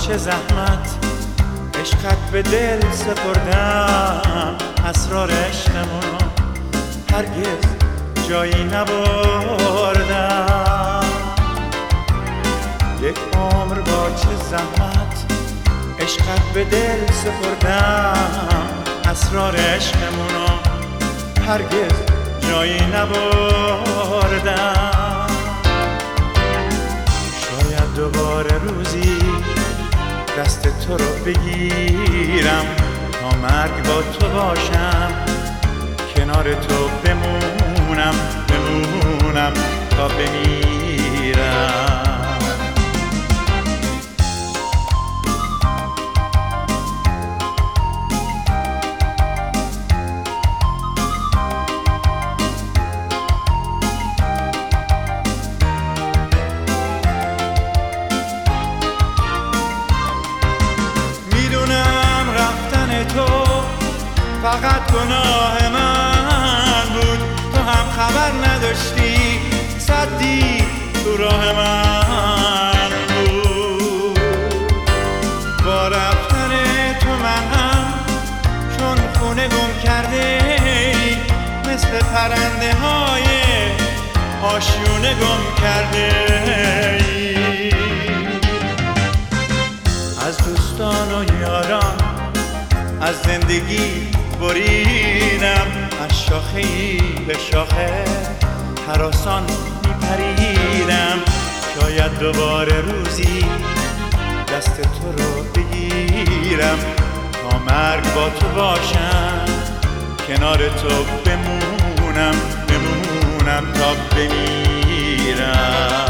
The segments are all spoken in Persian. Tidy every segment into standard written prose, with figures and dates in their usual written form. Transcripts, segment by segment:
چه زحمت عشقت به دل سپردم، اسرار عشقمونو هرگز جایی نبردم. یک عمر با چه زحمت عشقت به دل سپردم، اسرار عشقمونو هرگز جایی نبردم. شاید دوباره روزی دست تو رو بگیرم، تا مرگ با تو باشم، کنار تو بمونم تا بمیرم. فقط گناه من بود، تو هم خبر نداشتی، صدی تو راه من بود. با رفتن تو من هم چون خونه گم کرده، مثل پرنده های آشیونه گم کرده. از دوستان و یاران از زندگی بریدم، از شاخه ای به شاخه هراسان میپریدم. شاید دوباره روزی دست تو رو بگیرم، تا مرگ با تو باشم، کنار تو بمونم تا بمیرم.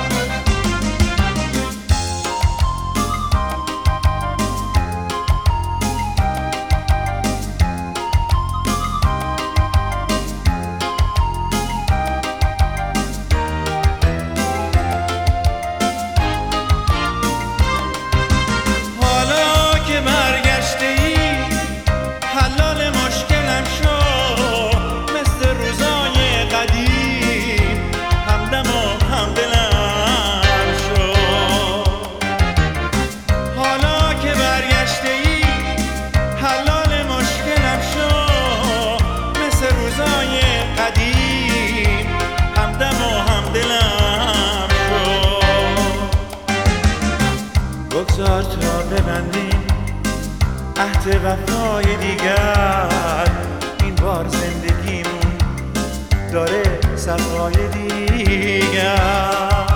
بگذار تا ببندیم عهد وفای دیگر، این بار زندگیمون داره صفای دیگر.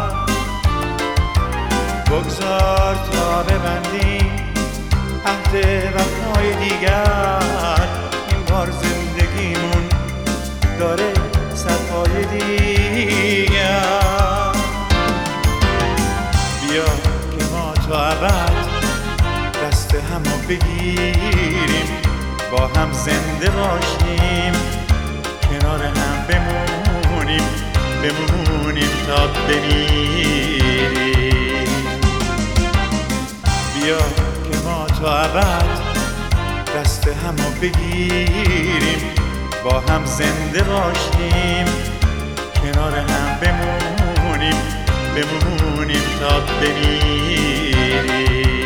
بگذار تا ببندیم عهد وفای دیگر، این بار زندگیمون داره صفای دیگر. بیا تا ابد دست همو بگیریم، با هم زنده باشیم، کنار هم بمونیم تا بمیریم. بیا که ما تا ابد دست همو بگیریم، با هم زنده باشیم، کنار هم بمونیم تا بمیریم.